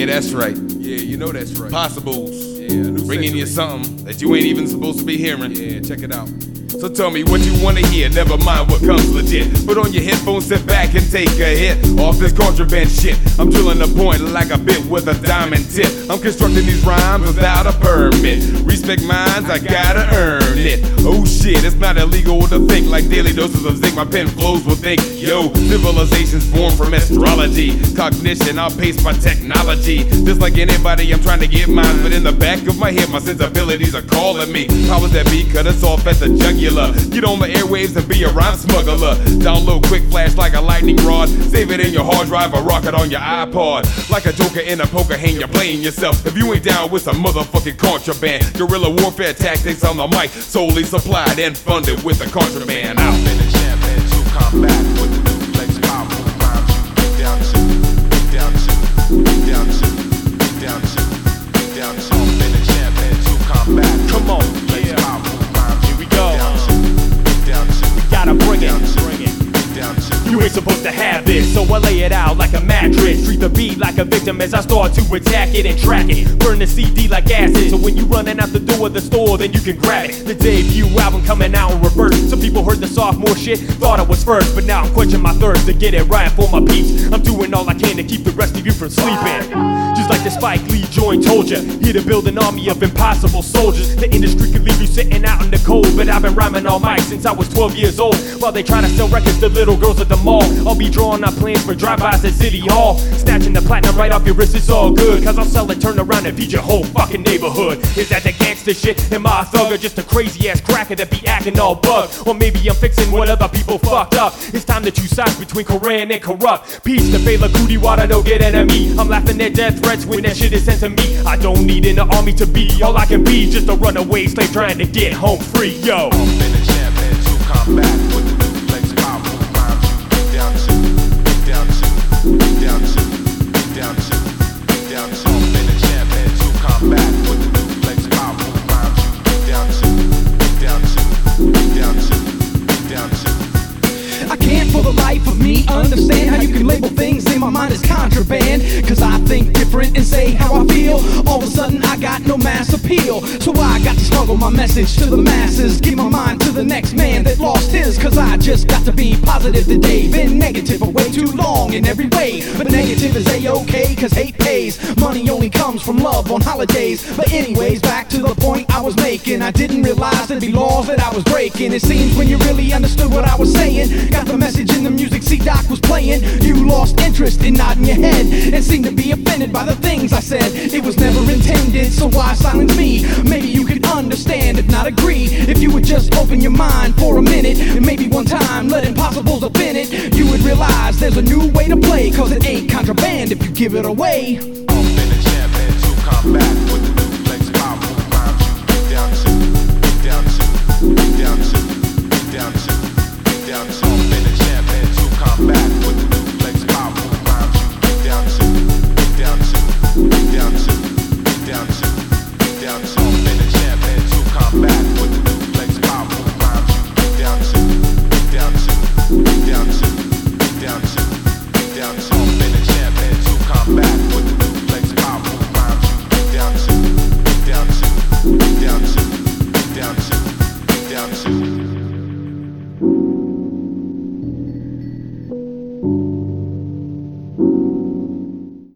that's right. Yeah, you know that's right. Possibles. Yeah, bringing you something that you ain't even supposed to be hearing. Yeah, check it out. So tell me what you wanna hear, never mind what comes legit. Put on your headphones, sit back and take a hit off this contraband shit. I'm drilling the point like a bit with a diamond tip. I'm constructing these rhymes without a permit. Respect minds, I gotta earn it. Oh shit, it's not illegal to think like daily doses of zinc. My pen flows with ink. Yo, civilization's born from astrology. Cognition outpaced by technology. Just like anybody, I'm trying to get mine, but in the back of my head, my sensibilities are calling me. Powers that be, cut us off at the jugular. Get on the airwaves and be a rhyme smuggler. Download quick flash like a lightning rod. Save it in your hard drive or rock it on your iPod. Like a joker in a poker hand, you're playing yourself. If you ain't down with some motherfucking contraband. Guerrilla warfare tactics on the mic, solely supplied and funded with the contraband. Out. Champion to combat with the duplex powerful rhymes. Down to, down to, down to, down to, down to. Champion to combat. Come on, yeah. Powerful rhymes. Here we go. Down to, we gotta bring it. down to. You ain't supposed to have this, so I lay it out like a mattress. Treat the beat like a victim as I start to attack it and track it. Burn the CD like acid, so when you running out the door of the store, then you can grab it. The debut album coming out in reverse. Some people heard the sophomore shit, thought I was first, but now I'm quenching my thirst to get it right for my peeps. I'm doing all I can to keep the rest of you from sleeping. Just like the Spike Lee joint told ya, here to build an army of impossible soldiers. The industry could leave you sitting out in the cold, but I've been rhyming all mic since I was 12 years old. While they try to sell records to little girls at the mall, I'll be drawing up plans for drive-bys at City Hall. Snatching the platinum right off your wrist, it's all good, cause I'll sell it, turn around and feed your whole fucking neighborhood. Is that the gangster shit? Am I a thug or just a crazy ass cracker that be acting all bugged? Or maybe I'm fixing what other people fucked up. It's time to choose sides between Koran and corrupt. Peace to Fela Kuti, water no get enemy. I'm laughing at death threats when that shit is sent to me. I don't need an army to be all I can be, just a runaway slave trying to get home free. Yo, I'm in the champion to combat with the duplex powerful rhymes. Down to, down to, down to, down to, down to. I'm in the champion to combat with the duplex powerful rhymes. Down to, down to, down to, down to. I can't for the life of me understand how you can label things in my mind as contraband. Cause I think different and say how I feel. All of a sudden I got no mass appeal. So I got to smuggle my message to the masses. Give my mind to the next man that lost his. Cause I just got to be positive today. Been negative for way too long in every way. But negative is A-okay cause hate pays. Money only comes from love on holidays. But anyways, back to the point I was making. I didn't realize there'd be laws that I was breaking. It seems when you really understood what I was saying, got the message in the music C-Doc was playing, you lost interest in nodding your head and seemed to be offended by the things I said. It was never intended, so why silence me? Maybe you could understand, if not agree. If you would just open your mind for a minute, and maybe one time let impossibles up in it, you would realize there's a new way to play, cause it ain't contraband if you give it away. I'm in the champion to combat with the duplex powerful rhymes. Down to, down to, down to, down to, down to. I'm in the champion to combat with the duplex powerful rhymes. Down to, down to, down to, down to, down to. I'm in the champion to combat with the duplex powerful rhymes. Down to, down to, down to, down to, down to. I'm in the champion to combat with the duplex powerful rhymes. Down to, down to, down to, down to, down to.